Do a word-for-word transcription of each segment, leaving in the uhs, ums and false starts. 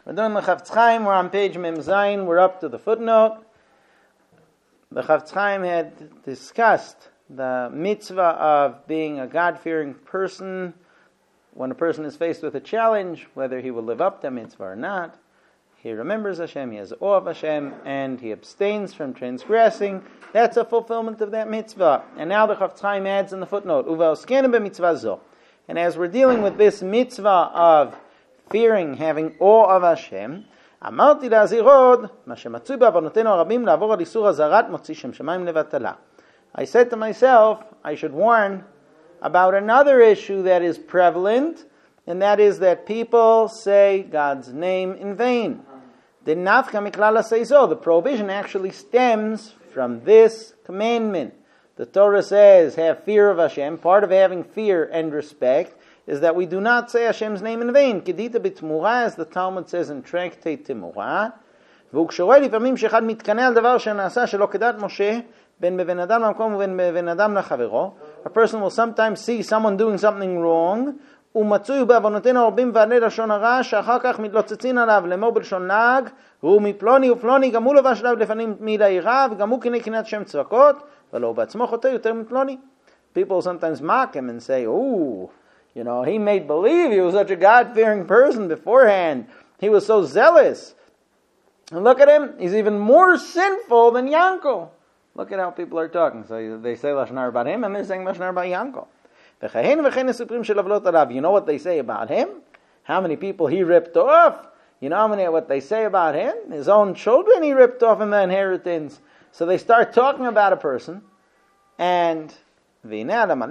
We're doing the Chafetz Chaim. We're on page Mem Zayin. We're up to the footnote. The Chafetz Chaim had discussed the mitzvah of being a God-fearing person when a person is faced with a challenge, whether he will live up to mitzvah or not. He remembers Hashem, he has awe of Hashem, and he abstains from transgressing. That's a fulfillment of that mitzvah. And now the Chafetz Chaim adds in the footnote, Uvaoskenu b'mitzvah zo. And as we're dealing with this mitzvah of fearing, having awe of Hashem, אמרתי להזהיר עוד, מה שמצוי בעוונותינו הרבים לעבור על איסור הזרת מוציא שם שמיים לבטלה. I said to myself, I should warn about another issue that is prevalent, and that is that people say God's name in vain. The prohibition actually stems from this commandment. The Torah says, have fear of Hashem. Part of having fear and respect is that we do not say Hashem's name in vain. Kedita b'tmura, as the Talmud says in Tractate Temura. והוא לפעמים שאחד מתקנא על דבר שנעשה שלא כדעת משה, בין בבן אדם למקום ובין בבן אדם לחברו. A person will sometimes see someone doing something wrong, ומצוי בעוונותינו הרבים ועלי לשון הרע, שאחר כך מתלוצצין עליו לאמור בלשון לעג, והוא מפלוני ופלוני, גם הוא לבש עליו לפנים מידה יראה, וגם הוא קנה קנאת שם צבקות, ולא בעצמו חוטא יותר מפלוני. People sometimes mock him and say, oh, you know, he made believe he was such a God-fearing person beforehand. He was so zealous. And look at him, he's even more sinful than Yanko. Look at how people are talking. So they say Lashon Hara about him, and they're saying Lashon Hara about Yanko. You know what they say about him? How many people he ripped off? You know how many what they say about him? His own children he ripped off in the inheritance. So they start talking about a person, and so when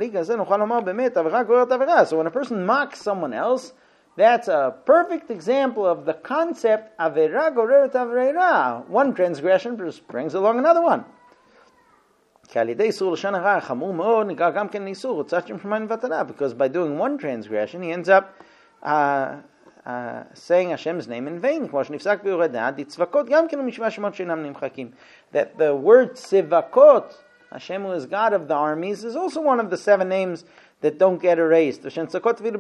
a person mocks someone else, that's a perfect example of the concept avera goreret avera. One transgression brings along another one. Because by doing one transgression, he ends up uh, uh, saying Hashem's name in vain. That the word Sivakot, Hashem, who is God of the armies, is also one of the seven names that don't get erased. He says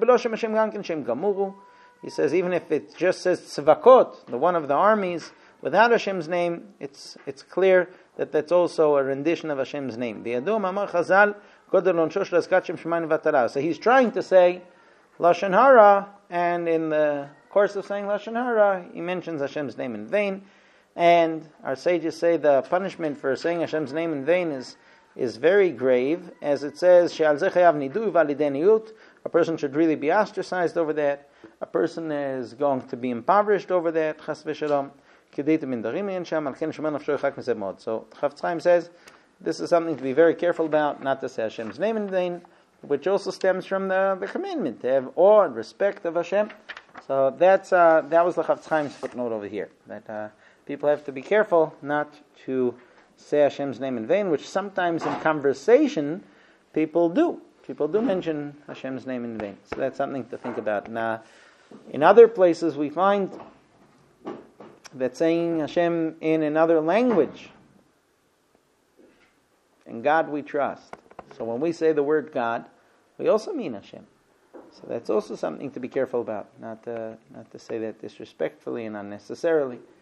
even if it just says Tzvakot, the one of the armies, without Hashem's name, it's it's clear that that's also a rendition of Hashem's name. So he's trying to say Lashon Hara, and in the course of saying Lashon Hara, he mentions Hashem's name in vain. And our sages say the punishment for saying Hashem's name in vain is is very grave, as it says, a person should really be ostracized over that. A person is going to be impoverished over that. So Chafetz Chaim says this is something to be very careful about, not to say Hashem's name in vain, which also stems from the, the commandment to have awe and respect of Hashem. So that's uh, that was the Chafetz Chaim's footnote over here, that uh, people have to be careful not to say Hashem's name in vain, which sometimes in conversation people do. People do mention Hashem's name in vain. So that's something to think about. Now, in other places we find that saying Hashem in another language, in God we trust. So when we say the word God, we also mean Hashem. So that's also something to be careful about, not to, not to say that disrespectfully and unnecessarily.